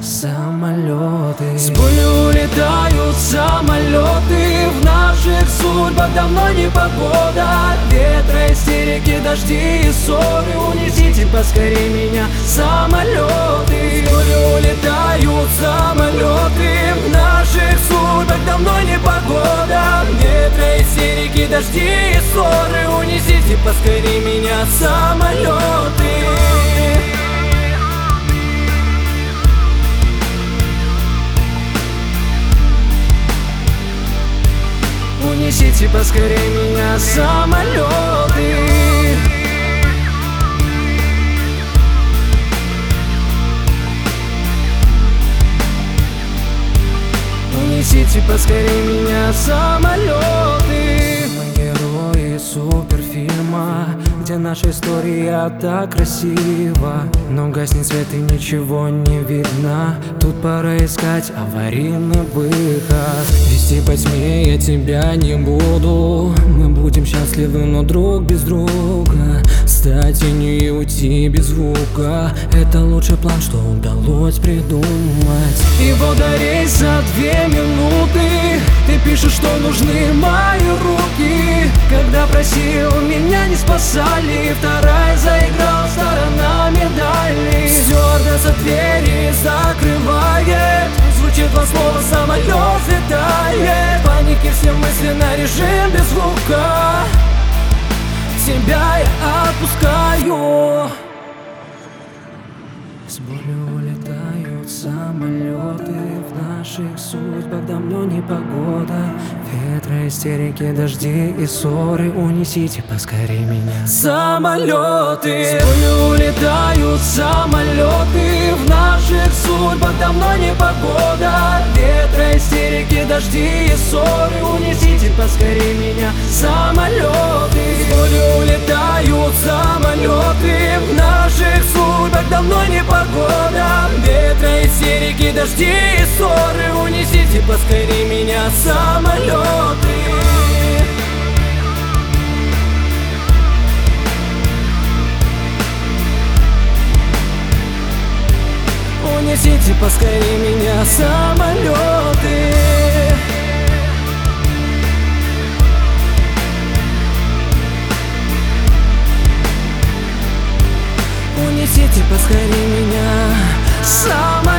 самолеты. С болью улетают самолеты. В наших судьбах давно не погода. Ветра, истерики, дожди и ссоры. Унесите поскорей меня, самолеты. С болью улетают самолеты. В наших судьбах давно не погода. Ветра, истерики, дожди и ссоры. Унесите поскорей меня, самолеты. Унесите поскорей меня, самолеты. Унесите поскорей меня, самолеты. Мы герои суперфильма, где наша история так красива. Но гаснет свет и ничего не видно. Тут пора искать аварийный выход. Вести по тьме я тебя не буду. Мы будем счастливы, но друг без друга. Стать тенью и уйти без звука. Это лучший план, что удалось придумать. Его дарей за 2 минуты. Ты пишешь, что нужны мои руки. Когда просил, меня не спасали. Вторая заиграл сторонами дальних. Стюардесса двери закрывает. Звучит 2 слова, самолет взлетает. В панике все мысли на режим без звука. Тебя я отпускаю. С болью улетают самолеты. В наших судьбах давно не погода. Ветра, истерики, дожди и ссоры. Унесите поскорей меня, самолеты. С болью улетают самолеты. В наших судьбах давно не погода. Ветра, истерики, дожди и ссоры. Унесите поскорей меня, самолеты. С болью улетают самолеты. В наших судьбах давно не погода. Ветра, истерики, дожди и ссоры. Унесите поскорей меня, самолеты. Унесите поскорей меня, самолеты. Унесите поскорей меня, самолеты.